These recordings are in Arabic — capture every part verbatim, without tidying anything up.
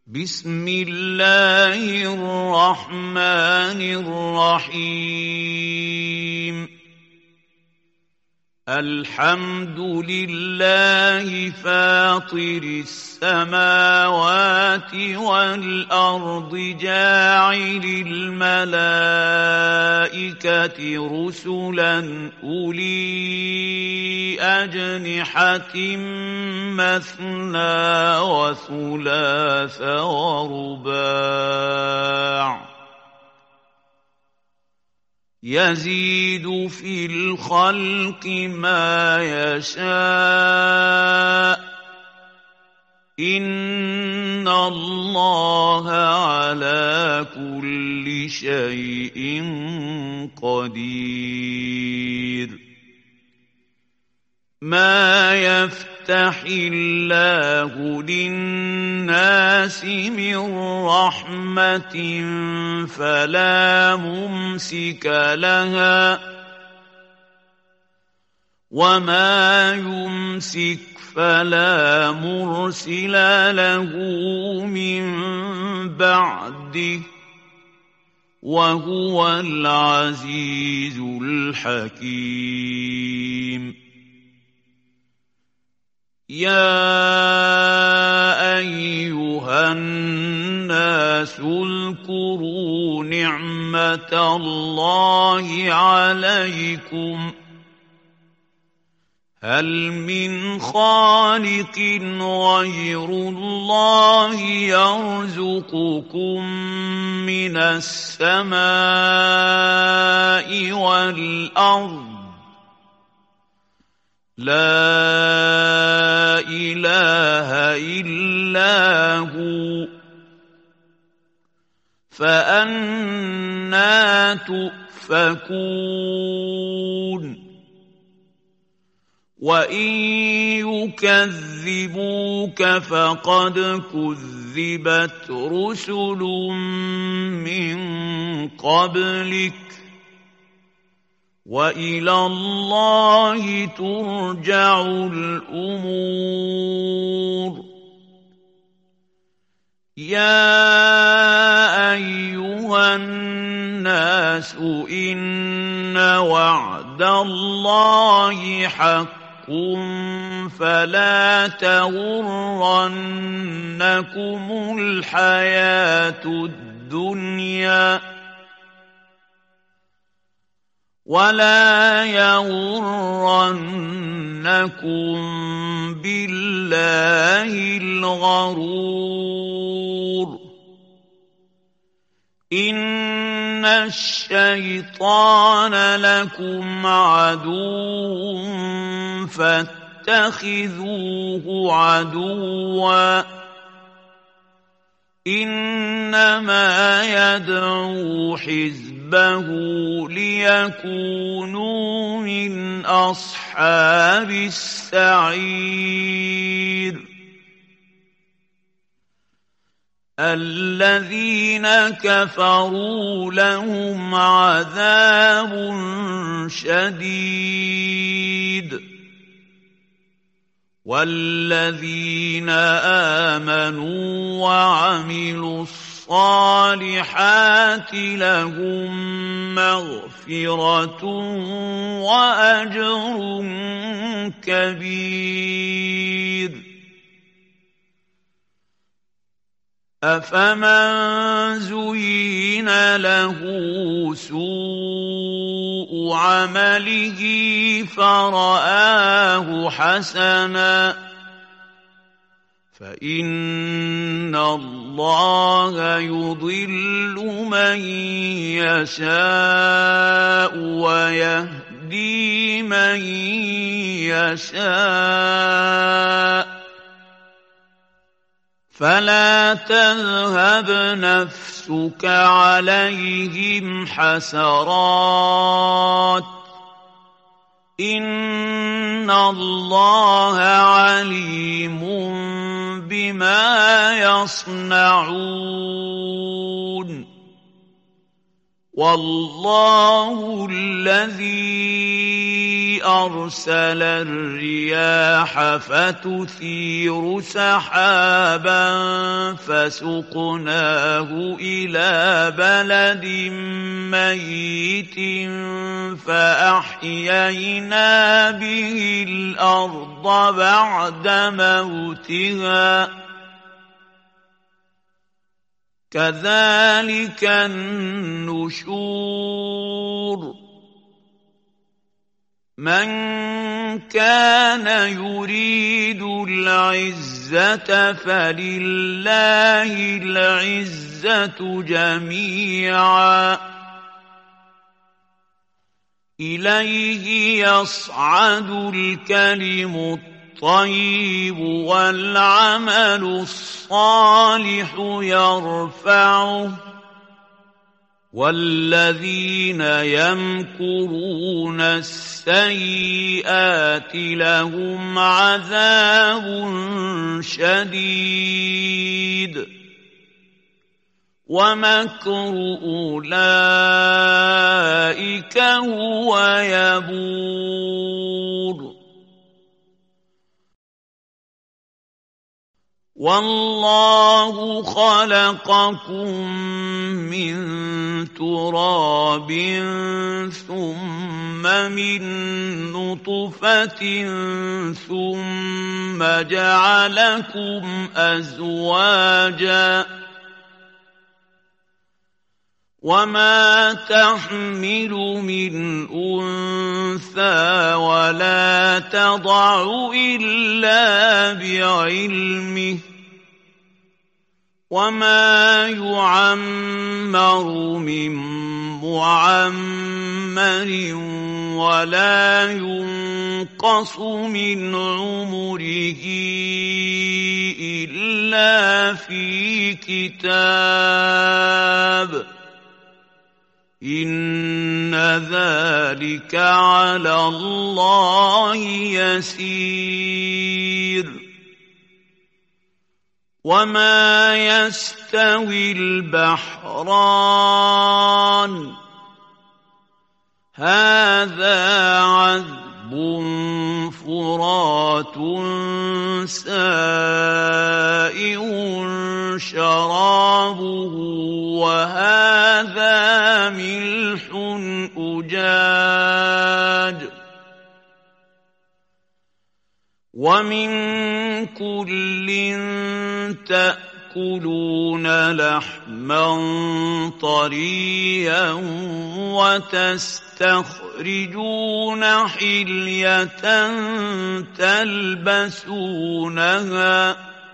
بسم الله الرحمن الرحيم الحمد لله فاطر السماوات والأرض جاعل الملائكة رسلا أولي أجنحة مثنى وثلاث ورباع يزيد في الخلق ما يشاء إن الله على كل شيء قدير ما يفتح الله للناس من رحمة فلا ممسك لها وما يمسك فلا مرسل له من بعده وهو العزيز الحكيم يا أيها الناس اذكروا نعمة الله عليكم هل من خالق غير الله يرزقكم من السماء والأرض لا إله إلا هو فأنى تؤفكون وإن يكذبوك فقد كذبت رسل من قبلك وإلى الله ترجع الأمور يا أيها الناس إن وعد الله حق فلا تغرنكم الحياة الدنيا ولا يغرنكم بالله الغرور إن الشيطان لكم عدو فاتخذوه عدوا إنما يدعو حزبه ليكونوا من أصحاب السعير الذين كفروا لهم عذاب شديد والذين آمنوا وعملوا الصالحات لهم مغفرة وأجر كبير أفمن زين له سوء عمله فرآه حسنا فإن الله يضل من يشاء ويهدي من يشاء فلا تذهب نفسك عليهم حسرات إن الله عليم بما يصنعون والله الذي أرسل الرياح فتثير سحابا فسقناه إلى بلد ميت فأحيينا به الأرض بعد موتها كذلك النشور من كان يريد العزة فلله العزة جميعا إليه يصعد الكلم الطيب والعمل الصالح يرفعه والذين يمكرون السيئات لهم عذاب شديد ومكر أولئك هو يبور والله خلقكم من تراب ثم من نطفة ثم جعلكم أزواجا وما تحمل من أنثى ولا تضع إلا بعلمه وما يعمر من معمر ولا ينقص من عمره إلا في كتاب إن ذلك على الله يسير وما يستوي البحران هذا عذب فرات سائغ شرابه وهذا ملح أجاج ومن كل تأكلون لحما طريا وتستخرجون حلية تلبسونها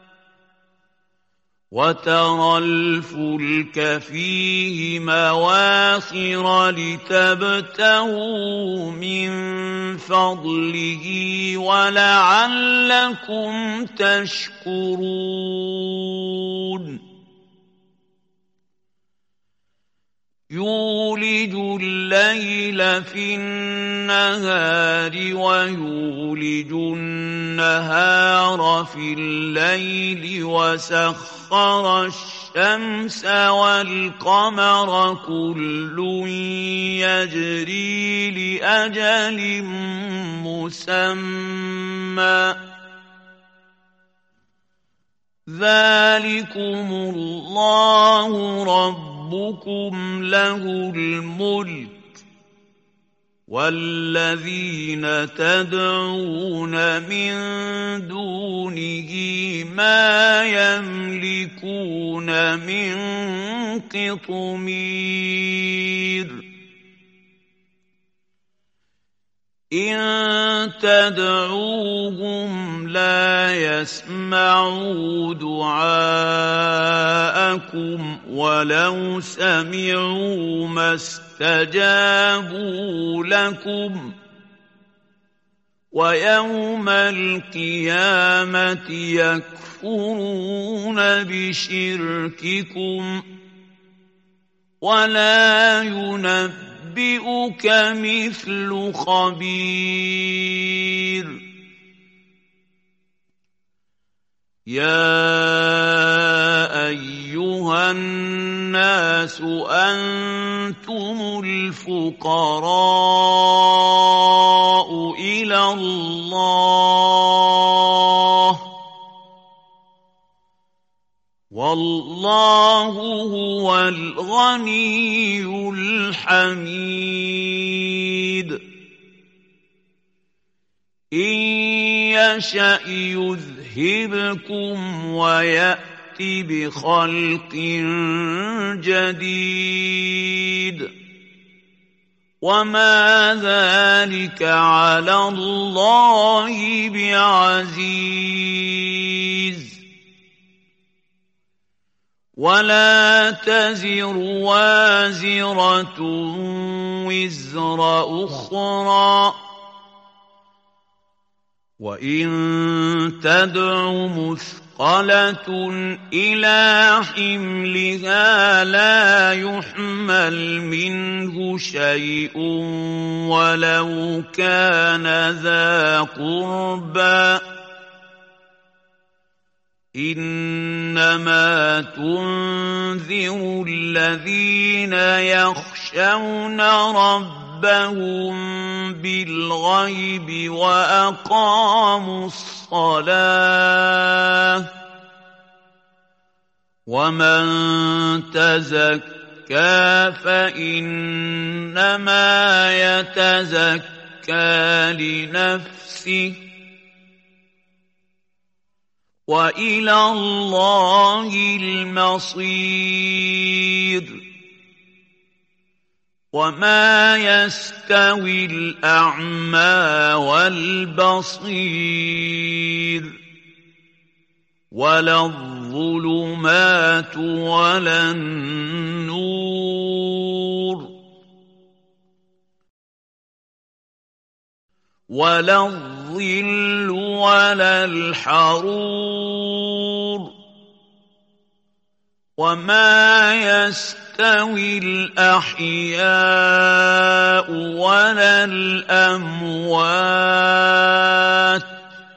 وترى الفلك فيه مواخر لتبتغوا من فضله ولعلكم تشكرون يولج الليل في النهار ويولج النهار في الليل وسخر الشمس والقمر كل يجري لأجل مسمى ذلكم الله ربكم ربكم له الملك والذين تدعون من دونه ما يملكون من قطمير إن تدعوهم لا يسمعوا دعاءكم ولو سمعوا ما استجابوا لكم ويوم القيامة يكفرون بشرككم ولا ينبئون ينبئك مثل خبير يا أيها الناس أنتم الفقراء والله هو الغني الحميد إن يشأ يذهبكم ويأت بخلق جديد وما ذلك على الله بعزيز ولا تزر وازرة وزر أخرى وإن تدع مثقلة إلى حملها لا يحمل منه شيء ولو كان ذا قربى إنما تنذر الذين يخشون ربهم بالغيب وأقاموا الصلاة ومن تزكى فإنما يتزكى لنفسه وإلى الله المصير وما يستوي الأعمى والبصير ولا الظلمات ولا النور ولا الظل ولا الحرور وما يستوي الأحياء ولا الأموات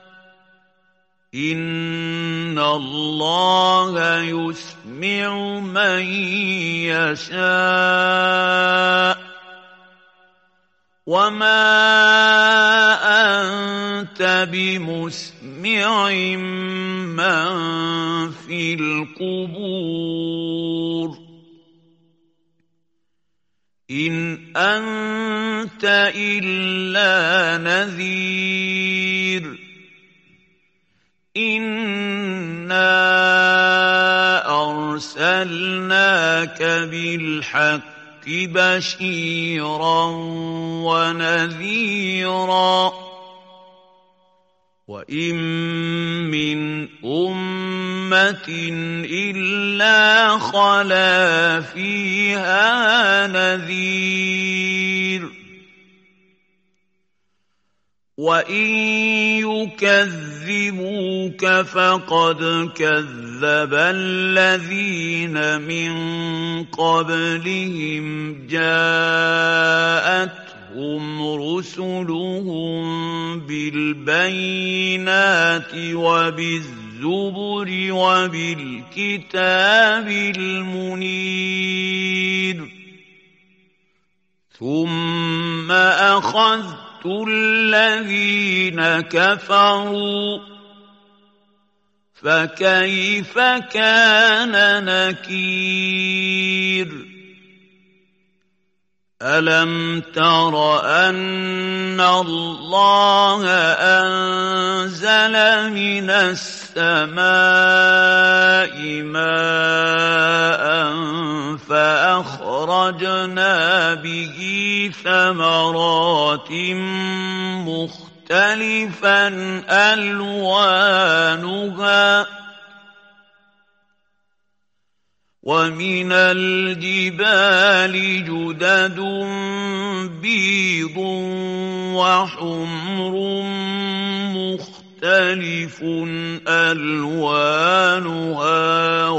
إن الله يسمع من يشاء وما أنت بمسمع من في القبور إن أنت إلا نذير إنا أرسلناك بالحق بشيرا ونذيرا وإن من أمة إلا خلا فيها نذير وإن يكذبوك فقد كذب الذين من قبلهم جاءتهم رسلهم بالبينات وبالزبر وبالكتاب المنير ثم أخذت الذين كفروا فكيف كان نكير ألم تر أن الله أنزل من السماء ماء فأخرجنا به ثمرات مختلفا ألوانها ومن الجبال جدد بيض وحمر مختلف ألوانها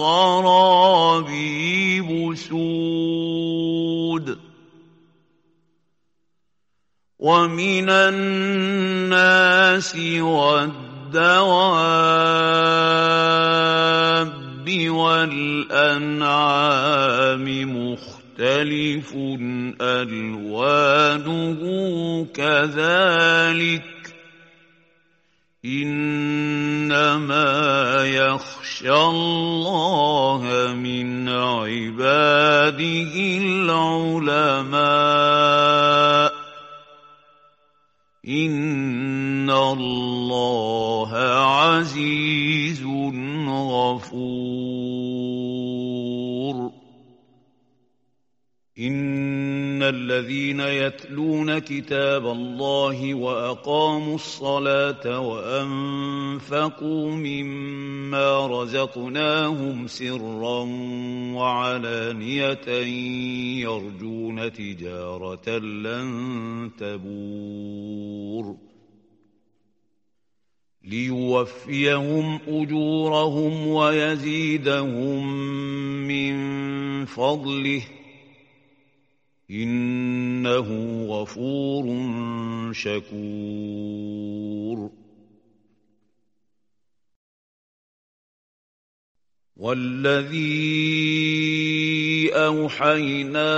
وغرابيب سود ومن الناس والدواب والأنعام مختلف ألوانه كذلك إنما يخشى الله من عباده العلماء إن الله عزيز غفور إن الذين يتلون كتاب الله وأقاموا الصلاة وأنفقوا مما رزقناهم سرا وعلانية يرجون تجارة لن تبور ليوفيهم أجورهم ويزيدهم من فضله إنه غفور شكور والذي أوحينا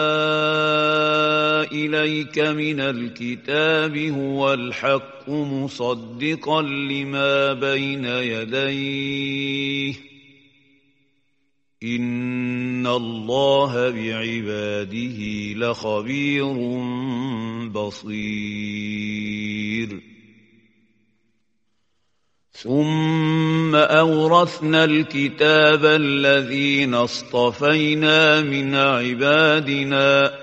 إليك من الكتاب هو الحق مصدقا لما بين يديه إن الله بعباده لخبير بصير ثم أورثنا الكتاب الذين اصطفينا من عبادنا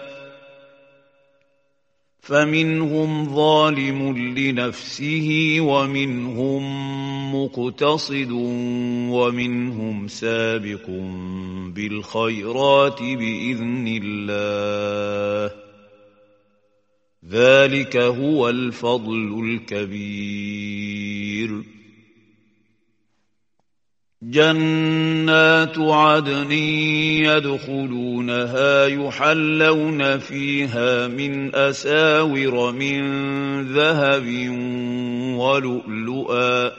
فمنهم ظالم لنفسه ومنهم مقتصد ومنهم سابق بالخيرات بإذن الله ذلك هو الفضل الكبير جنات عدن يدخلونها يحلون فيها من أساور من ذهب ولؤلؤا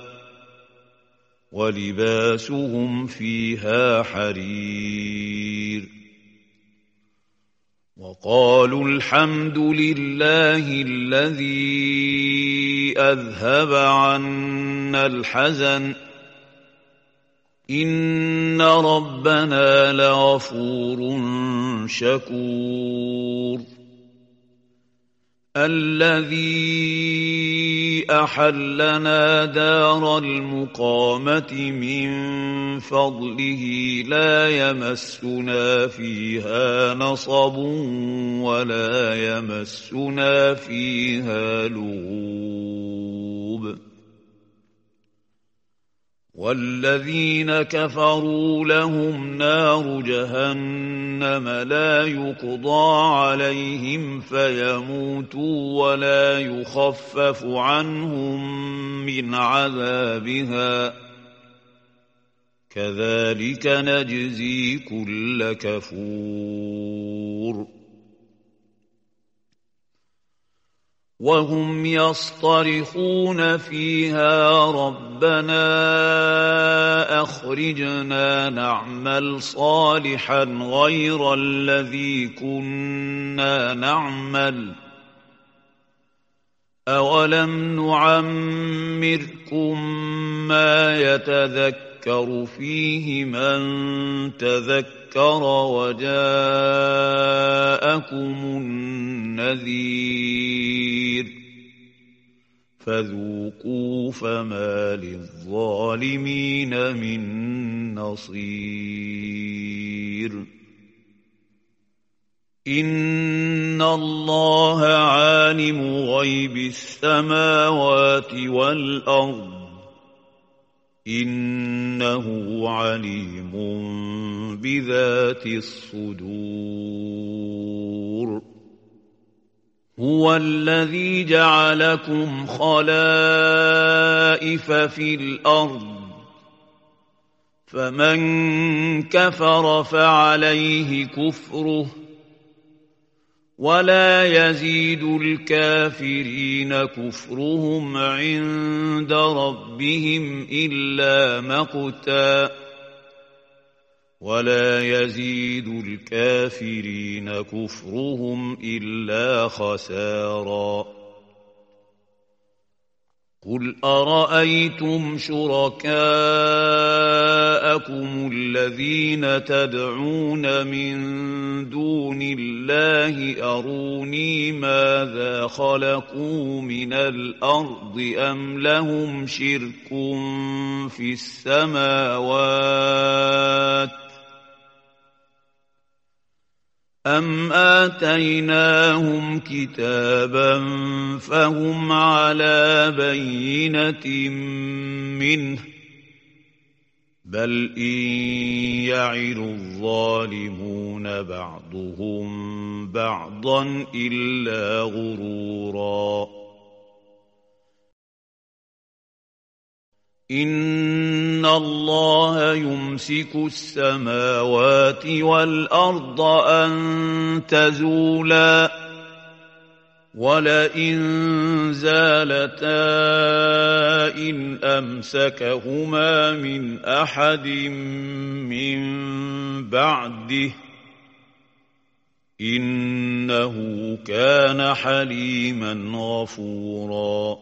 ولباسهم فيها حرير وقالوا الحمد لله الذي أذهب عنا الحزن إن ربنا لغفور شكور الذي أحلنا دار المقامة من فضله لا يمسنا فيها نصب ولا يمسنا فيها لغوب والذين كفروا لهم نار جهنم لا يقضى عليهم فيموتوا ولا يخفف عنهم من عذابها كذلك نجزي كل كفور وهم يصطرخون فيها ربنا أخرجنا نعمل صالحا غير الذي كنا نعمل أولم نعمركم ما يتذكر فيه من تذكر وجاءكم النذير فذوقوا فما للظالمين من نصير إن الله عالم غيب السماوات والأرض إنه عليم بذات الصدور هو الذي جعلكم خلائف في الأرض فمن كفر فعليه كفره ولا يزيد الكافرين كفرهم عند ربهم إلا مقتا ولا يزيد الكافرين كفرهم إلا خسارا قل أرأيتم شركاءكم الذين تدعون من دون الله أروني ماذا خلقوا من الأرض أم لهم شرك في السماوات أم آتيناهم كتابا فهم على بينة منه بل إن يعد الظالمون بعضهم بعضا إلا غرورا إن الله يمسك السماوات والأرض أن تزولا ولئن زالتا إن أمسكهما من أحد من بعده إنه كان حليما غفورا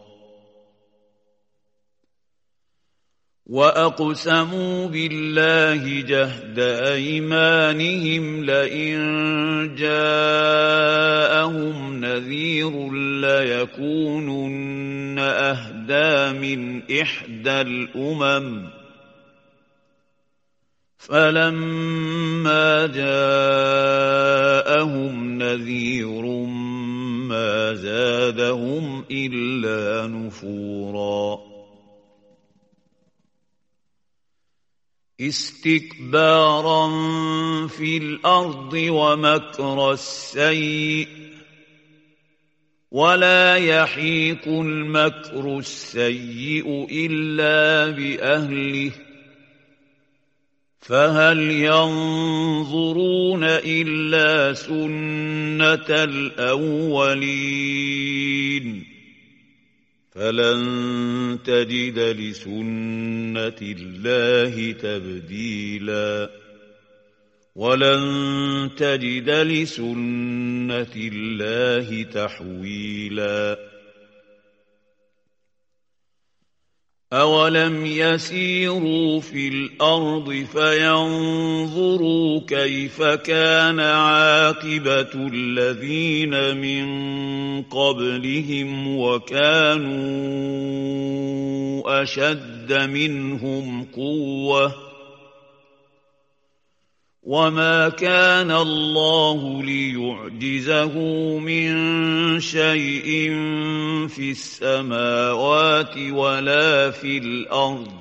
وأقسموا بالله جهد أيمانهم لئن جاءهم نذير ليكونن أهدى من إحدى الأمم فلما جاءهم نذير ما زادهم إلا نفورا استكبارا في الأرض ومكر السيء ولا يحيق المكر السيء إلا بأهله فهل ينظرون إلا سنة الأولين فلن تجد لسنة الله تبديلا ولن تجد لسنة الله تحويلا أولم يسيروا في الأرض فينظروا كيف كان عاقبة الذين من قبلهم وكانوا أشد منهم قوة وما كان الله ليعجزه من شيء في السماوات ولا في الأرض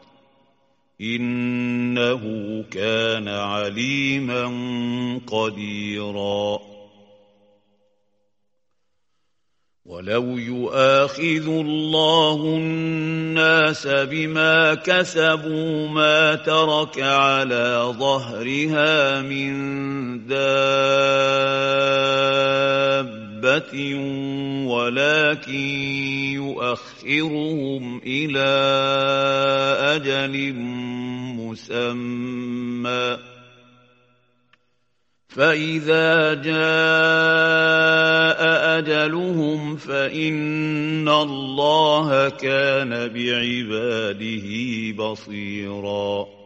إنه كان عليما قديرا ولو يؤاخذ الله الناس بما كسبوا ما ترك على ظهرها من دابة ولكن يؤخرهم إلى أجل مسمى فإذا جاء أجلهم فإن الله كان بعباده بصيراً